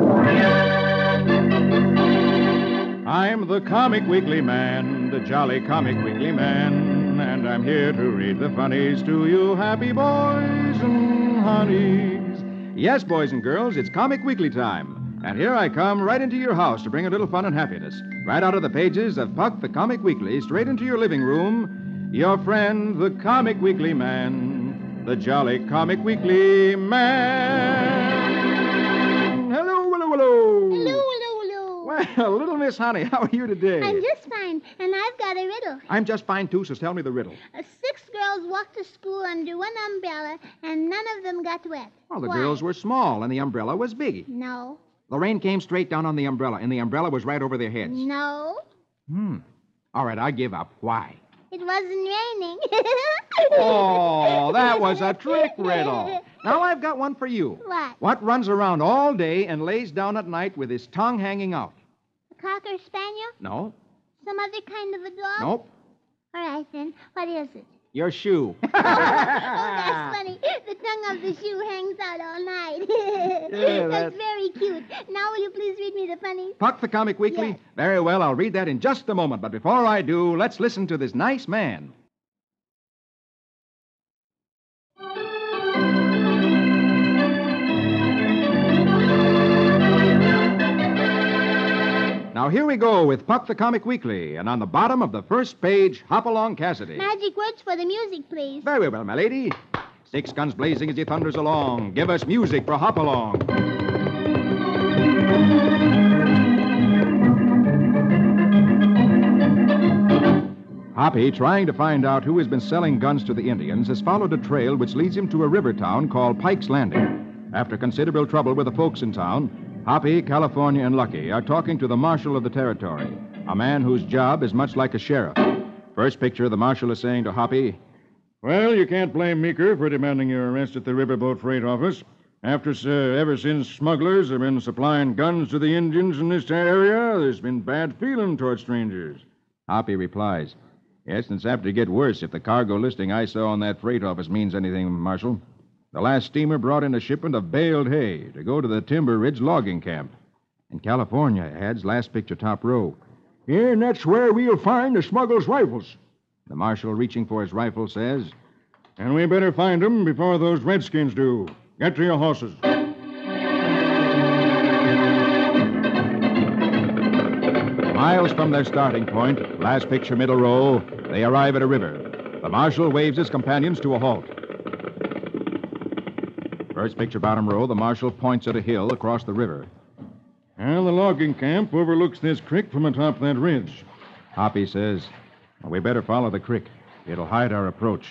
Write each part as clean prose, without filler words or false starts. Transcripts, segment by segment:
I'm the Comic Weekly Man, the jolly Comic Weekly Man, and I'm here to read the funnies to you happy boys and honeys. Yes, boys and girls, it's Comic Weekly time, and here I come right into your house to bring a little fun and happiness. Right out of the pages of Puck the Comic Weekly, straight into your living room, your friend, the Comic Weekly Man, the jolly Comic Weekly Man. Hello, hello, hello. Hello, hello, hello. Well, little Miss Honey, how are you today? I'm just fine, and I've got a riddle. I'm just fine, too, so tell me the riddle. 6 girls walked to school under one umbrella, and none of them got wet. Well, the Why? girls were small, and the umbrella was big. No. The rain came straight down on the umbrella, and the umbrella was right over their heads. No. All right, I give up. Why? It wasn't raining. Oh, that was a trick riddle. Now I've got one for you. What? What runs around all day and lays down at night with his tongue hanging out? A Cocker Spaniel? No. Some other kind of a dog? Nope. All right, then. What is it? Your shoe. Oh, that's funny. The tongue of the shoe hangs out all night. Yeah, That's very cute. Now will you please read me the funny? Puck the Comic Weekly? Yes. Very well, I'll read that in just a moment. But before I do, let's listen to this nice man. Now, here we go with Puck the Comic Weekly. And on the bottom of the first page, Hopalong Cassidy. Magic words for the music, please. Very well, my lady. 6 guns blazing as he thunders along. Give us music for Hopalong. Hoppy, trying to find out who has been selling guns to the Indians, has followed a trail which leads him to a river town called Pike's Landing. After considerable trouble with the folks in town, Hoppy, California, and Lucky are talking to the marshal of the territory, a man whose job is much like a sheriff. First picture, the marshal is saying to Hoppy, "Well, you can't blame Meeker for demanding your arrest at the riverboat freight office. Ever since smugglers have been supplying guns to the Indians in this area, there's been bad feeling toward strangers." Hoppy replies, "Yes, and it's apt to get worse if the cargo listing I saw on that freight office means anything, Marshal. The last steamer brought in a shipment of baled hay to go to the Timber Ridge logging camp. In California, adds last picture top row. Yeah, and that's where we'll find the smugglers' rifles." The marshal, reaching for his rifle, says, "And we better find them before those redskins do. Get to your horses." Miles from their starting point, last picture middle row, they arrive at a river. The marshal waves his companions to a halt. First picture bottom row, the marshal points at a hill across the river. "And the logging camp overlooks this creek from atop that ridge." Hoppy says, "Well, we better follow the creek. It'll hide our approach."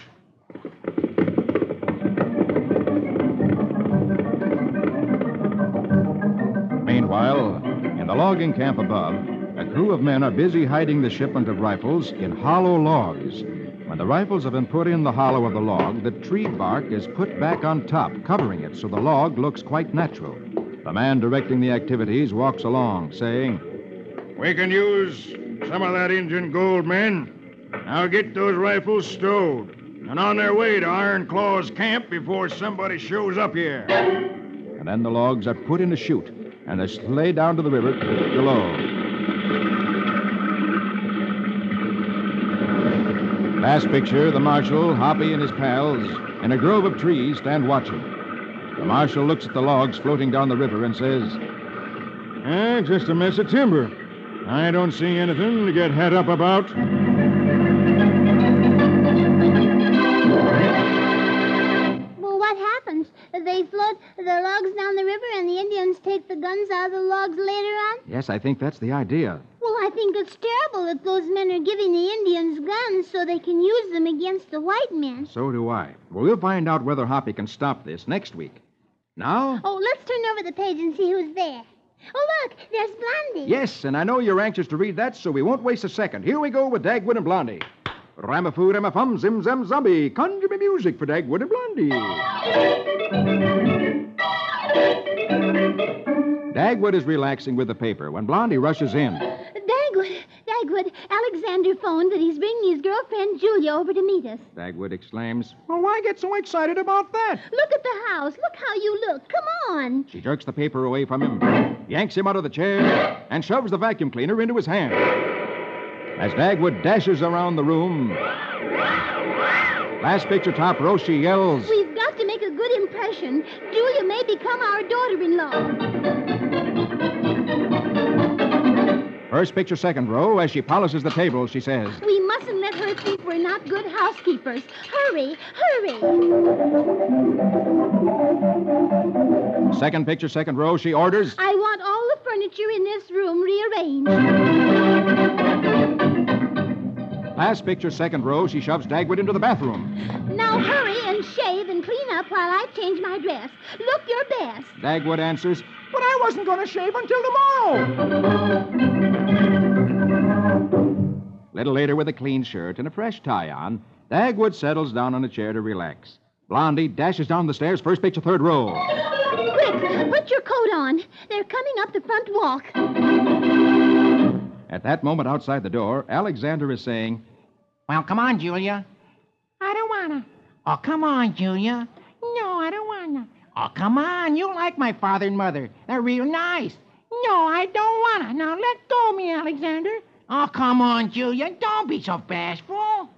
Meanwhile, in the logging camp above, a crew of men are busy hiding the shipment of rifles in hollow logs. When the rifles have been put in the hollow of the log, the tree bark is put back on top, covering it so the log looks quite natural. The man directing the activities walks along, saying, "We can use some of that Indian gold, men. Now get those rifles stowed and on their way to Iron Claw's camp before somebody shows up here." And then the logs are put in a chute, and they're laid down to the river below. Last picture, the marshal, Hoppy, and his pals, in a grove of trees, stand watching. The marshal looks at the logs floating down the river and says, "Just a mess of timber. I don't see anything to get het up about." Well, what happens? They float the logs down the river and the Indians take the guns out of the logs later on? Yes, I think that's the idea. Well, I think it's terrible that those men are giving the Indians guns so they can use them against the white men. So do I. Well, we'll find out whether Hoppy can stop this next week. Now? Oh, let's turn over the page and see who's there. Oh, look, there's Blondie. Yes, and I know you're anxious to read that, so we won't waste a second. Here we go with Dagwood and Blondie. Ramafoo, ramafum, zim, zam, zombie. Conjure me music for Dagwood and Blondie. Dagwood is relaxing with the paper when Blondie rushes in. Dagwood, Alexander Alexander phoned that he's bringing his girlfriend Julia over to meet us. Dagwood exclaims. Well, why get so excited about that? Look at the house. Look how you look. Come on. She jerks the paper away from him, yanks him out of the chair, and shoves the vacuum cleaner into his hand. As Dagwood dashes around the room, last picture top row, she yells. We've got to make a good impression. Julia may become our daughter-in-law. First picture, second row, as she polishes the table, she says. We mustn't let her think we're not good housekeepers. Hurry, hurry. Second picture, second row, she orders. I want all the furniture in this room rearranged. Last picture, second row, she shoves Dagwood into the bathroom. Now hurry and shave and clean up while I change my dress. Look your best. Dagwood answers, but I wasn't going to shave until tomorrow. Little later, with a clean shirt and a fresh tie on, Dagwood settles down on a chair to relax. Blondie dashes down the stairs, first picture, third row. Quick, put your coat on. They're coming up the front walk. At that moment, outside the door, Alexander is saying, Well, come on, Julia. I don't wanna. Oh, come on, Julia. No, I don't wanna. Oh, come on. You like my father and mother. They're real nice. No, I don't wanna. Now let go of me, Alexander. Oh, come on, Julia. Don't be so bashful.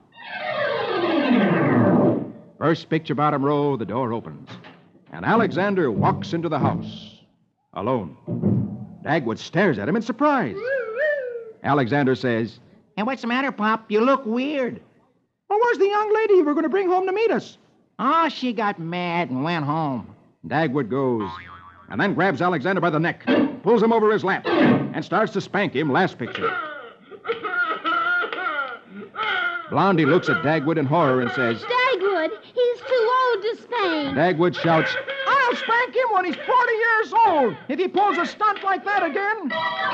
First picture, bottom row, the door opens. And Alexander walks into the house. Alone. Dagwood stares at him in surprise. Alexander says, Hey, what's the matter, Pop? You look weird. Well, where's the young lady you were going to bring home to meet us? Oh, she got mad and went home. Dagwood goes, and then grabs Alexander by the neck, pulls him over his lap, and starts to spank him, last picture. Blondie looks at Dagwood in horror and says, Dagwood, he's too old to spank. Dagwood shouts, I'll spank him when he's 40 years old if he pulls a stunt like that again.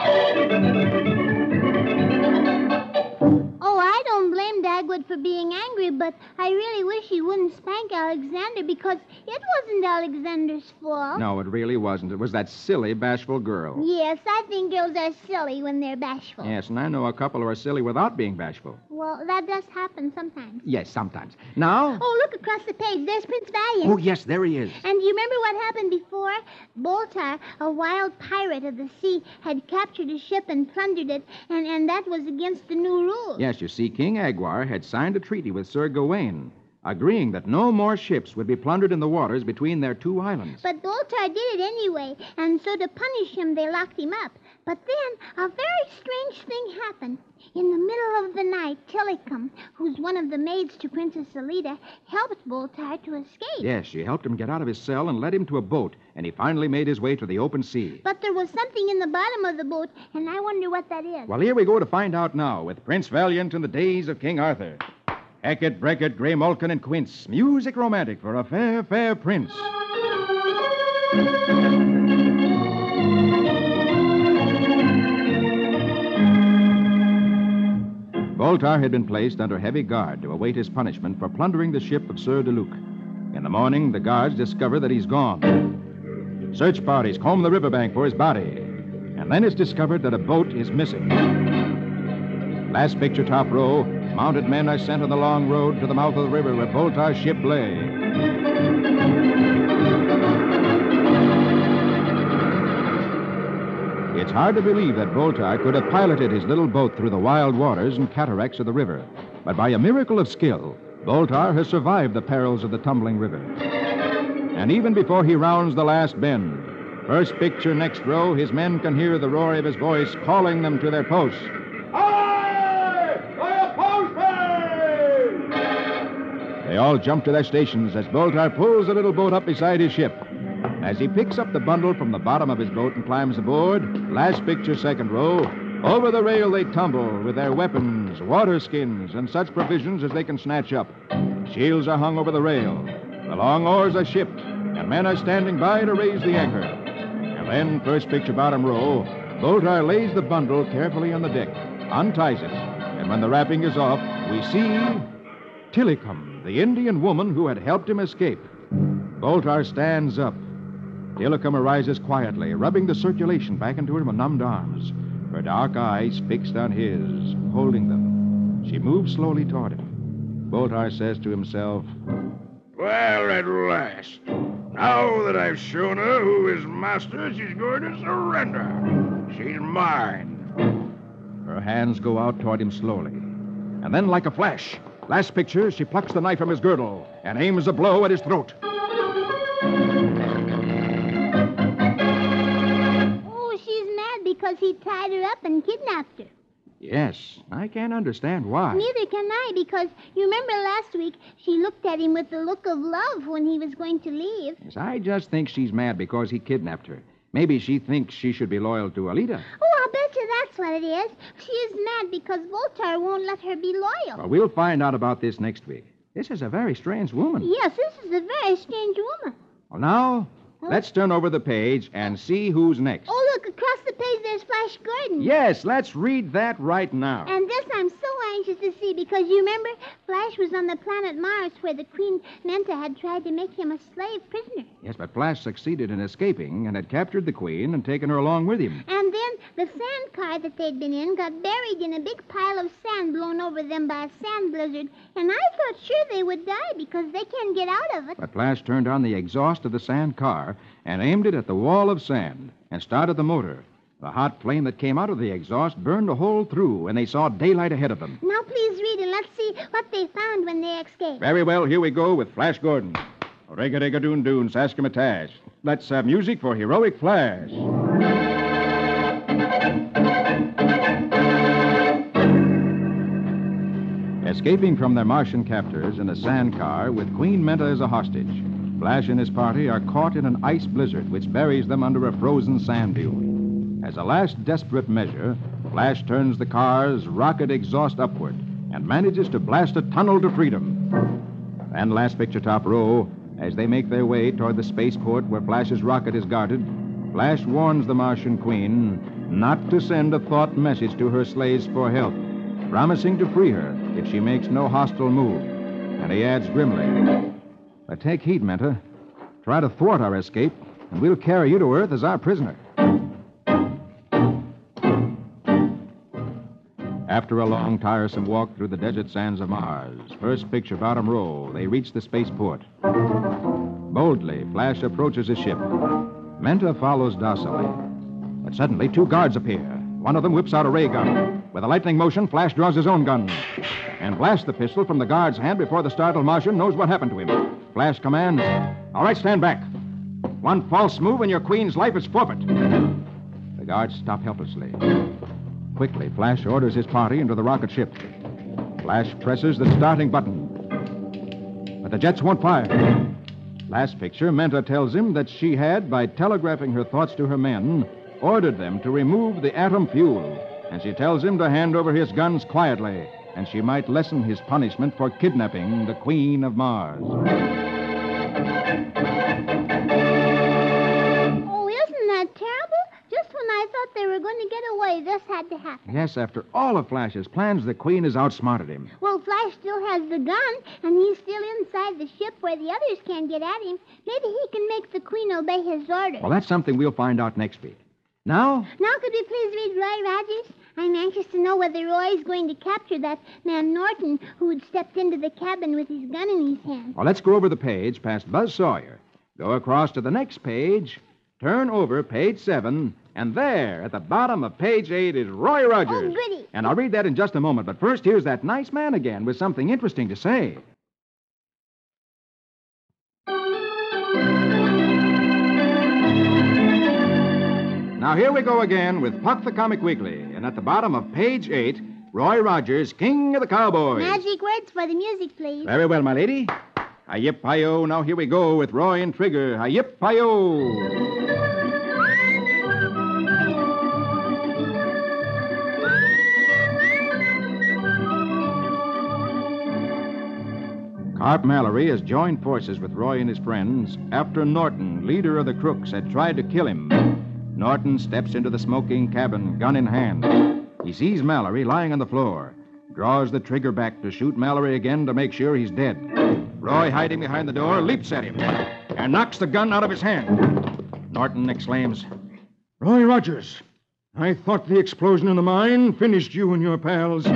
Oh, I don't blame Dagwood for being angry, but I really wish he wouldn't spank Alexander because it wasn't Alexander's fault. No, it really wasn't. It was that silly, bashful girl. Yes, I think girls are silly when they're bashful. Yes, and I know a couple who are silly without being bashful. Well, that does happen sometimes. Yes, sometimes. Now? Oh, look across the page. There's Prince Valiant. Oh, yes, there he is. And you remember what happened before? Boltar, a wild pirate of the sea, had captured a ship and plundered it, and that was against the new rules. Yes, you see, King Aguar had signed a treaty with Sir Gawain, agreeing that no more ships would be plundered in the waters between their two islands. But Boltar did it anyway, and so to punish him, they locked him up. But then a very strange thing happened. In the middle of the night, Tillicum, who's one of the maids to Princess Alida, helped Boltar to escape. Yes, she helped him get out of his cell and led him to a boat, and he finally made his way to the open sea. But there was something in the bottom of the boat, and I wonder what that is. Well, here we go to find out now with Prince Valiant in the days of King Arthur. Hackett, Brackett, Grey Malkin, and Quince. Music romantic for a fair, fair prince. Boltar had been placed under heavy guard to await his punishment for plundering the ship of Sir Deluc. In the morning, the guards discover that he's gone. Search parties comb the riverbank for his body. And then it's discovered that a boat is missing. Last picture, top row, mounted men are sent on the long road to the mouth of the river where Boltar's ship lay. It's hard to believe that Boltar could have piloted his little boat through the wild waters and cataracts of the river. But by a miracle of skill, Boltar has survived the perils of the tumbling river. And even before he rounds the last bend, first picture, next row, his men can hear the roar of his voice calling them to their posts. They all jump to their stations as Boltar pulls the little boat up beside his ship. As he picks up the bundle from the bottom of his boat and climbs aboard, last picture, second row, over the rail they tumble with their weapons, water skins, and such provisions as they can snatch up. Shields are hung over the rail. The long oars are shipped, and men are standing by to raise the anchor. And then, first picture, bottom row, Boltar lays the bundle carefully on the deck, unties it, and when the wrapping is off, we see Tillicum, the Indian woman who had helped him escape. Boltar stands up. Tillicum arises quietly, rubbing the circulation back into her numbed arms, her dark eyes fixed on his, holding them. She moves slowly toward him. Boltar says to himself, Well, at last. Now that I've shown her who is master, she's going to surrender. She's mine. Her hands go out toward him slowly. And then, like a flash, last picture, she plucks the knife from his girdle and aims a blow at his throat. Oh, she's mad because he tied her up and kidnapped her. Yes, I can't understand why. Neither can I, because you remember last week she looked at him with the look of love when he was going to leave. Yes, I just think she's mad because he kidnapped her. Maybe she thinks she should be loyal to Alida. Oh, I'll bet you that's what it is. She is mad because Voltaire won't let her be loyal. Well, we'll find out about this next week. This is a very strange woman. Yes, this is a very strange woman. Well, now, let's turn over the page and see who's next. Oh, look, across the page there's Flash Gordon. Yes, let's read that right now. And this I'm so anxious to see because you remember Flash was on the planet Mars where the Queen Menta had tried to make him a slave prisoner. Yes, but Flash succeeded in escaping and had captured the Queen and taken her along with him. And then the sand car that they'd been in got buried in a big pile of sand blown over them by a sand blizzard. And I thought sure they would die because they can't get out of it. But Flash turned on the exhaust of the sand car and aimed it at the wall of sand and started the motor. The hot flame that came out of the exhaust burned a hole through, and they saw daylight ahead of them. Now please read and let's see what they found when they escaped. Very well, here we go with Flash Gordon. Rega-dega-doon-doon, Saskimatash. Let's have music for Heroic Flash. Escaping from their Martian captors in a sand car with Queen Menta as a hostage, Flash and his party are caught in an ice blizzard which buries them under a frozen sand dune. As a last desperate measure, Flash turns the car's rocket exhaust upward and manages to blast a tunnel to freedom. And last picture top row, as they make their way toward the spaceport where Flash's rocket is guarded, Flash warns the Martian Queen not to send a thought message to her slaves for help, promising to free her if she makes no hostile move. And he adds grimly, But take heed, Menta. Try to thwart our escape, and we'll carry you to Earth as our prisoner. After a long, tiresome walk through the desert sands of Mars, first picture bottom row, they reach the spaceport. Boldly, Flash approaches his ship. Menta follows docilely. But suddenly, two guards appear. One of them whips out a ray gun. With a lightning motion, Flash draws his own gun and blasts the pistol from the guard's hand before the startled Martian knows what happened to him. Flash commands, All right, stand back. One false move and your queen's life is forfeit. The guards stop helplessly. Quickly, Flash orders his party into the rocket ship. Flash presses the starting button. But the jets won't fire. Last picture, Menta tells him that she had, by telegraphing her thoughts to her men, ordered them to remove the atom fuel. And she tells him to hand over his guns quietly, and she might lessen his punishment for kidnapping the Queen of Mars. Oh, isn't that terrible? Just when I thought they were going to get away, this had to happen. Yes, after all of Flash's plans, the Queen has outsmarted him. Well, Flash still has the gun, and he's still inside the ship where the others can't get at him. Maybe he can make the Queen obey his orders. Well, that's something we'll find out next week. Now, could we please read Roy Rogers? I'm anxious to know whether Roy's going to capture that man Norton who had stepped into the cabin with his gun in his hand. let's go over the page past Buzz Sawyer. Go across to the next page, turn over page 7, and there, at the bottom of page 8, is Roy Rogers. Oh, goody. And I'll read that in just a moment, but first, here's that nice man again with something interesting to say. Now, here we go again with Puck the Comic Weekly. And at the bottom of page 8, Roy Rogers, King of the Cowboys. Magic words for the music, please. Very well, my lady. Hi-yip-hi-yo. Now, here we go with Roy and Trigger. Hi-yip-hi-yo. Carp Mallory has joined forces with Roy and his friends after Norton, leader of the crooks, had tried to kill him. Norton steps into the smoking cabin, gun in hand. He sees Mallory lying on the floor, draws the trigger back to shoot Mallory again to make sure he's dead. Roy, hiding behind the door, leaps at him and knocks the gun out of his hand. Norton exclaims, Roy Rogers, I thought the explosion in the mine finished you and your pals.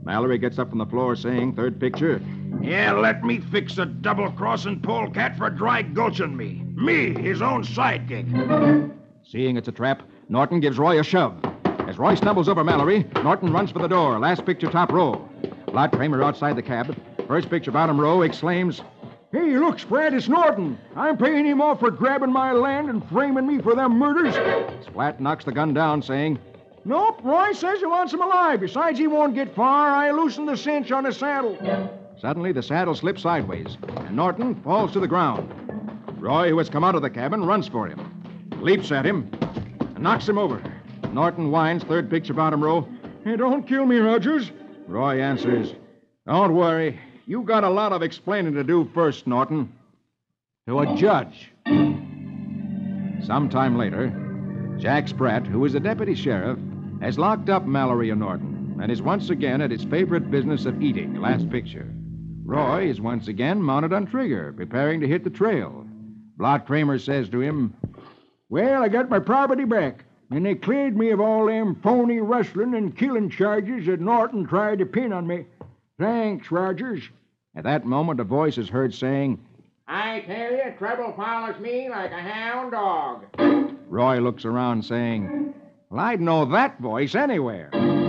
Mallory gets up from the floor saying, third picture, Yeah, let me fix a double-crossing polecat for dry gulching me. Me, his own sidekick. seeing it's a trap, Norton gives Roy a shove. As Roy stumbles over Mallory, Norton runs for the door, last picture top row. Blot Kramer outside the cab. First picture bottom row exclaims, Hey, look, Sprat, it's Norton. I'm paying him off for grabbing my land and framing me for them murders. Splat knocks the gun down, saying, Nope, Roy says he wants him alive. Besides, he won't get far. I loosened the cinch on the saddle. Suddenly, the saddle slips sideways, and Norton falls to the ground. Roy, who has come out of the cabin, runs for him, leaps at him, and knocks him over. Norton whines, third picture bottom row. Hey, don't kill me, Rogers. Roy answers, Don't worry. You got a lot of explaining to do first, Norton. To a judge. Sometime later, Jack Spratt, who is a deputy sheriff, has locked up Mallory and Norton and is once again at his favorite business of eating, last picture. Roy is once again mounted on Trigger, preparing to hit the trail. Blot Kramer says to him, Well, I got my property back, and they cleared me of all them phony rustling and killing charges that Norton tried to pin on me. Thanks, Rogers. At that moment, a voice is heard saying, I tell you, trouble follows me like a hound dog. Roy looks around saying, Well, I'd know that voice anywhere.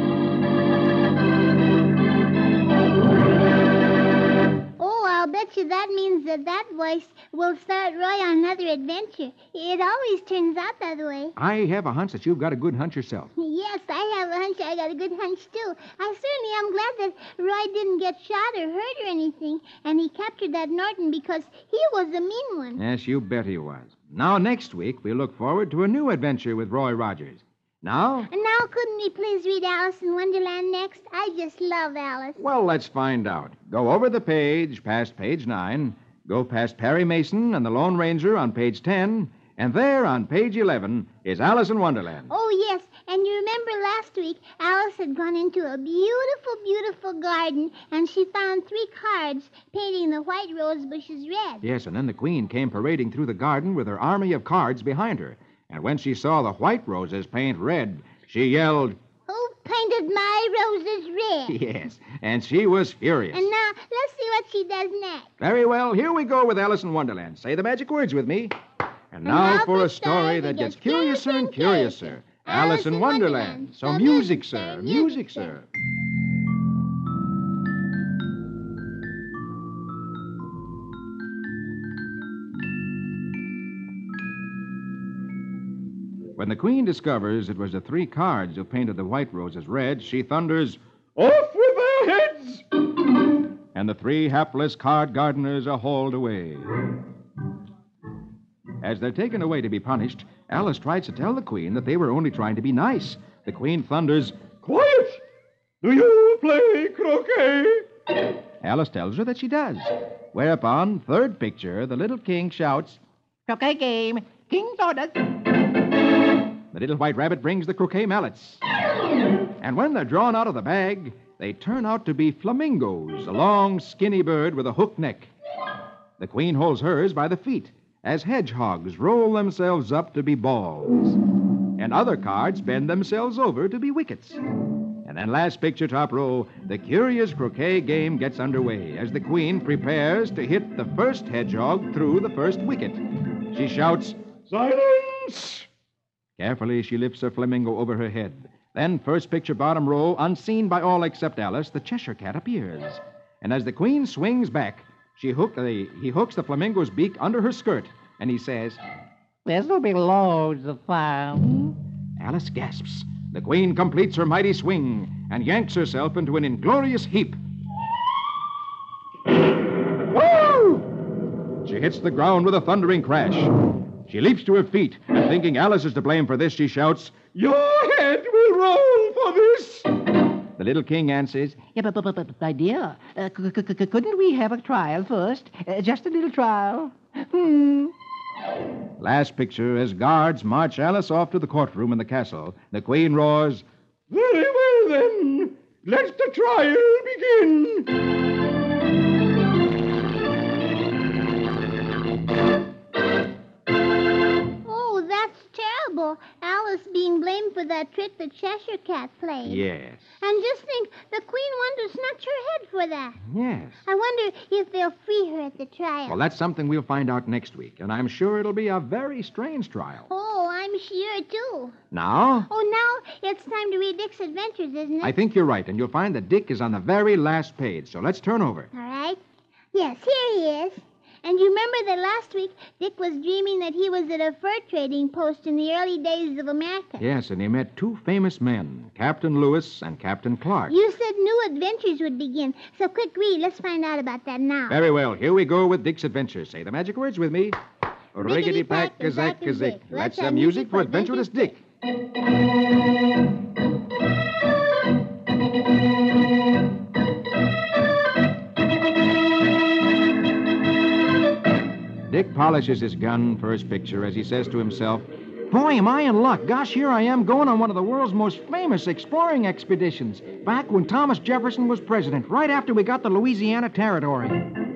Oh, I'll bet you that means that voice will start Roy on another adventure. It always turns out that way. I have a hunch that you've got a good hunch yourself. Yes, I have a hunch I got a good hunch, too. I certainly am glad that Roy didn't get shot or hurt or anything, and he captured that Norton because he was a mean one. Yes, you bet he was. Now, next week, we look forward to a new adventure with Roy Rogers. Now? And now, couldn't we please read Alice in Wonderland next? I just love Alice. Well, let's find out. Go over the page, past page 9. Go past Perry Mason and the Lone Ranger on page 10. And there, on page 11, is Alice in Wonderland. Oh, yes. And you remember last week, Alice had gone into a beautiful, beautiful garden, and she found 3 cards painting the white rose bushes red. Yes, and then the Queen came parading through the garden with her army of cards behind her. And when she saw the white roses paint red, she yelled, Who painted my roses red? Yes, and she was furious. And now, let's see what she does next. Very well, here we go with Alice in Wonderland. Say the magic words with me. And now for a story that gets curiouser and curiouser. Alice in Wonderland. So music, sir. Music, sir. When the Queen discovers it was the 3 cards who painted the white roses red, she thunders, Off with their heads! And the 3 hapless card gardeners are hauled away. As they're taken away to be punished, Alice tries to tell the Queen that they were only trying to be nice. The Queen thunders, Quiet! Do you play croquet? Alice tells her that she does. Whereupon, third picture, the little king shouts, Croquet game. King's orders. The little white rabbit brings the croquet mallets. And when they're drawn out of the bag, they turn out to be flamingos, a long, skinny bird with a hooked neck. The Queen holds hers by the feet, as hedgehogs roll themselves up to be balls. And other cards bend themselves over to be wickets. And then last picture, top row, the curious croquet game gets underway as the Queen prepares to hit the first hedgehog through the first wicket. She shouts, Silence! Carefully, she lifts her flamingo over her head. Then, first picture, bottom row, unseen by all except Alice, the Cheshire Cat appears. And as the Queen swings back, he hooks the flamingo's beak under her skirt, and he says, This'll be loads of fun. Alice gasps. The Queen completes her mighty swing and yanks herself into an inglorious heap. Woo! She hits the ground with a thundering crash. She leaps to her feet, and thinking Alice is to blame for this, she shouts, Your head will roll for this! The little king answers, Yeah, but my dear, couldn't we have a trial first? Just a little trial. Last picture, as guards march Alice off to the courtroom in the castle, the Queen roars, Very well, then. Let the trial begin. Oh, that's terrible. Alice Alice being blamed for that trick the Cheshire Cat played. Yes. And just think, the Queen wanted to snatch her head for that. Yes. I wonder if they'll free her at the trial. Well, that's something we'll find out next week, and I'm sure it'll be a very strange trial. Oh, I'm sure, too. Now, Oh, now it's time to read Dick's Adventures, isn't it? I think you're right, and you'll find that Dick is on the very last page, so let's turn over. All right. Yes, here he is. And you remember that last week Dick was dreaming that he was at a fur trading post in the early days of America. Yes, and he met two famous men, Captain Lewis and Captain Clark. You said new adventures would begin. So quick read. Let's find out about that now. Very well. Here we go with Dick's adventures. Say the magic words with me. Riggedy-pack, Riggedy-pack-a-zack-a-zick. Let's have music for Adventurous Dick. Dick polishes his gun for his picture as he says to himself, Boy, am I in luck. Gosh, here I am going on one of the world's most famous exploring expeditions. Back when Thomas Jefferson was president, right after we got the Louisiana Territory.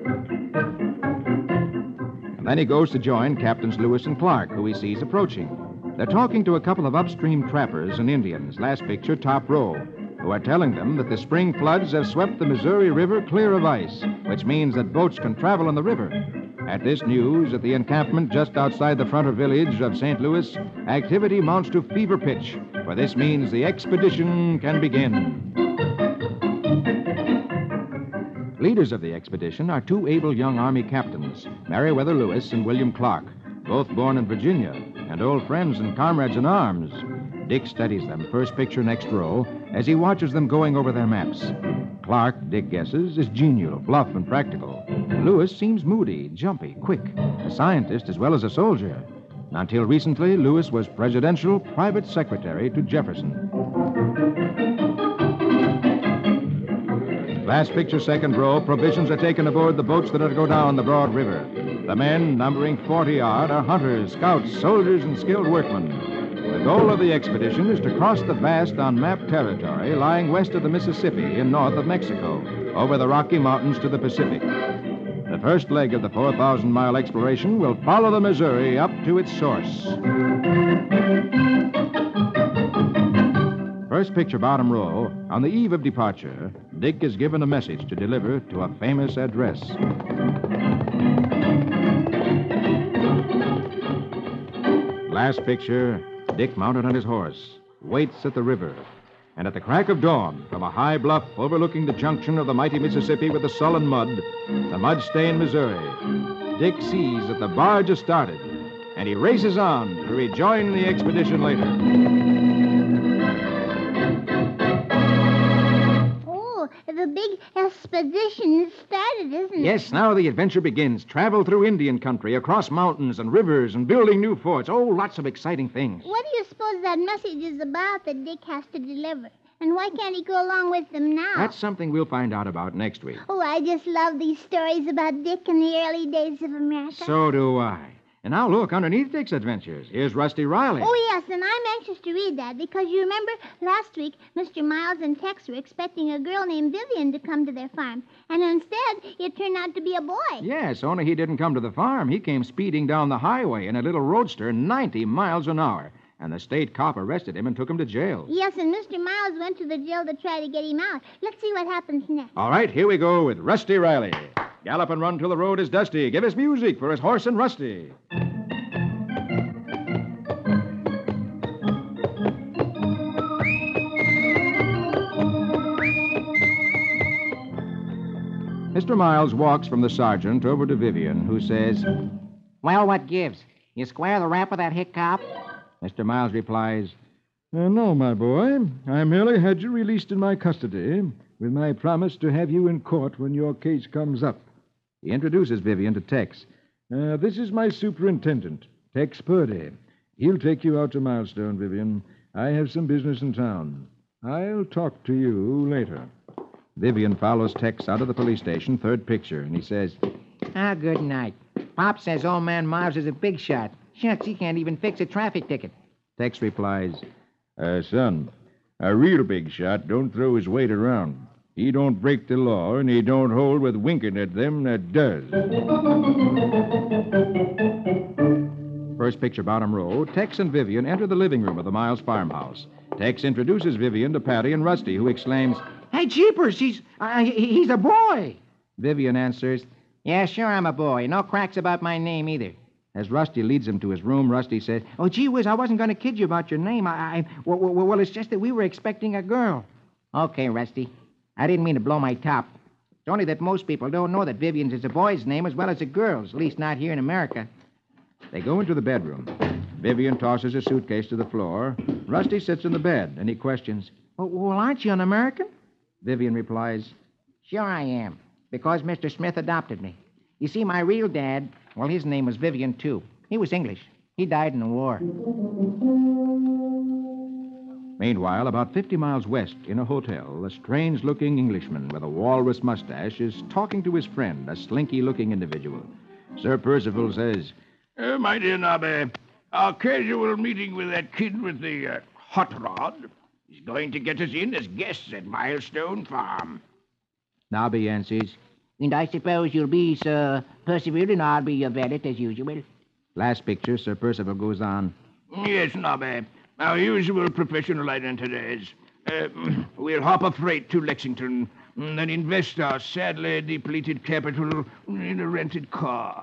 And then he goes to join Captains Lewis and Clark, who he sees approaching. They're talking to a couple of upstream trappers and Indians, last picture, top row, who are telling them that the spring floods have swept the Missouri River clear of ice, which means that boats can travel on the river. At this news, at the encampment just outside the frontier village of St. Louis, activity mounts to fever pitch, for this means the expedition can begin. Leaders of the expedition are two able young Army captains, Meriwether Lewis and William Clark, both born in Virginia, and old friends and comrades in arms. Dick studies them, first picture next row, as he watches them going over their maps. Clark, Dick guesses, is genial, bluff, and practical. Lewis seems moody, jumpy, quick, a scientist as well as a soldier. Until recently, Lewis was presidential private secretary to Jefferson. Last picture, second row, provisions are taken aboard the boats that are to go down the broad river. The men, numbering 40 odd, are hunters, scouts, soldiers, and skilled workmen. The goal of the expedition is to cross the vast unmapped territory lying west of the Mississippi and north of Mexico, over the Rocky Mountains to the Pacific. The first leg of the 4,000-mile exploration will follow the Missouri up to its source. First picture, bottom row. On the eve of departure, Dick is given a message to deliver to a famous address. Last picture, Dick, mounted on his horse, waits at the river. And at the crack of dawn, from a high bluff overlooking the junction of the mighty Mississippi with the sullen mud, the mud-stained Missouri, Dick sees that the barge has started, and he races on to rejoin the expedition later. Oh, the big expedition is started, isn't it? Yes, now the adventure begins. Travel through Indian country, across mountains and rivers, and building new forts. Oh, lots of exciting things. What do you suppose that message is about that Dick has to deliver? And why can't he go along with them now? That's something we'll find out about next week. Oh, I just love these stories about Dick in the early days of America. So do I. And now look, underneath Dick's adventures, here's Rusty Riley. Oh, yes, and I'm anxious to read that because you remember last week Mr. Miles and Tex were expecting a girl named Vivian to come to their farm. And instead, it turned out to be a boy. Yes, only he didn't come to the farm. He came speeding down the highway in a little roadster 90 miles an hour. And the state cop arrested him and took him to jail. Yes, and Mr. Miles went to the jail to try to get him out. Let's see what happens next. All right, here we go with Rusty Riley. Gallop and run till the road is dusty. Give us music for his horse and Rusty. Mr. Miles walks from the sergeant over to Vivian, who says, Well, what gives? You square the rap with that hick cop? Mr. Miles replies, No, my boy. I merely had you released in my custody with my promise to have you in court when your case comes up. He introduces Vivian to Tex. This is my superintendent, Tex Purdy. He'll take you out to Milestone, Vivian. I have some business in town. I'll talk to you later. Vivian follows Tex out of the police station, third picture, and he says, Good night. Pop says old man Miles is a big shot. Shucks, he can't even fix a traffic ticket. Tex replies, Son, a real big shot don't throw his weight around. He don't break the law, and he don't hold with winking at them that does. first picture, bottom row, Tex and Vivian enter the living room of the Miles farmhouse. Tex introduces Vivian to Patty and Rusty, who exclaims, Hey, jeepers, he's a boy. Vivian answers, Yeah, sure, I'm a boy. No cracks about my name either. as Rusty leads him to his room, Rusty says, Oh, gee whiz, I wasn't going to kid you about your name. Well, it's just that we were expecting a girl. Okay, Rusty. I didn't mean to blow my top. It's only that most people don't know that Vivian's is a boy's name as well as a girl's, at least not here in America. They go into the bedroom. Vivian tosses a suitcase to the floor. Rusty sits in the bed, and he questions, Well, aren't you an American? Vivian replies, Sure I am, because Mr. Smith adopted me. You see, my real dad, well, his name was Vivian, too. He was English. He died in the war. Meanwhile, about 50 miles west, in a hotel, a strange-looking Englishman with a walrus mustache is talking to his friend, a slinky-looking individual. Sir Percival says, My dear Nobby, our casual meeting with that kid with the hot rod is going to get us in as guests at Milestone Farm. Nobby answers, And I suppose you'll be Sir Percival and I'll be your valet as usual. Last picture, Sir Percival goes on, Yes, Nobby. Our usual professional identities. We'll hop a freight to Lexington, then invest our sadly depleted capital in a rented car.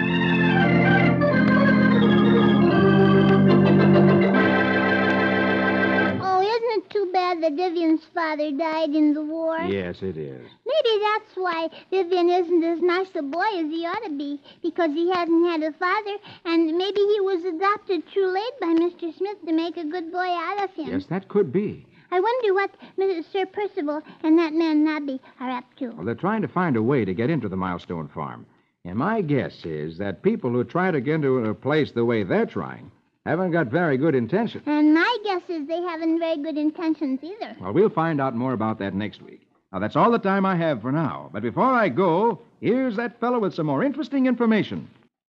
Oh, isn't it too bad that Vivian's father died in the war? Yes, it is. Maybe that's why Vivian isn't as nice a boy as he ought to be, because he hasn't had a father, and maybe he was adopted too late by Mr. Smith to make a good boy out of him. Yes, that could be. I wonder what Sir Percival and that man Nobby are up to. Well, they're trying to find a way to get into the Milestone Farm. And my guess is that people who try to get into a place the way they're trying haven't got very good intentions. And my guess is they haven't very good intentions either. Well, we'll find out more about that next week. Now, that's all the time I have for now. But before I go, here's that fellow with some more interesting information.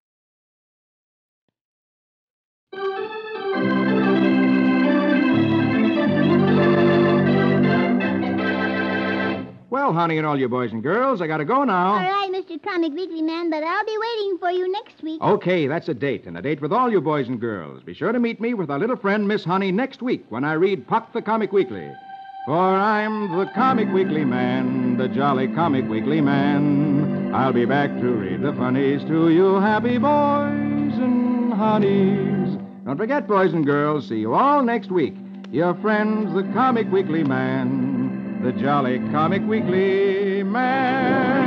Well, honey, and all you boys and girls, I gotta go now. All right, Mr. Comic Weekly Man, but I'll be waiting for you next week. Okay, that's a date, and a date with all you boys and girls. Be sure to meet me with our little friend, Miss Honey, next week when I read Puck the Comic Weekly. For I'm the Comic Weekly Man, the jolly Comic Weekly Man. I'll be back to read the funnies to you happy boys and honeys. Don't forget, boys and girls, see you all next week. Your friends, the Comic Weekly Man, the jolly Comic Weekly Man.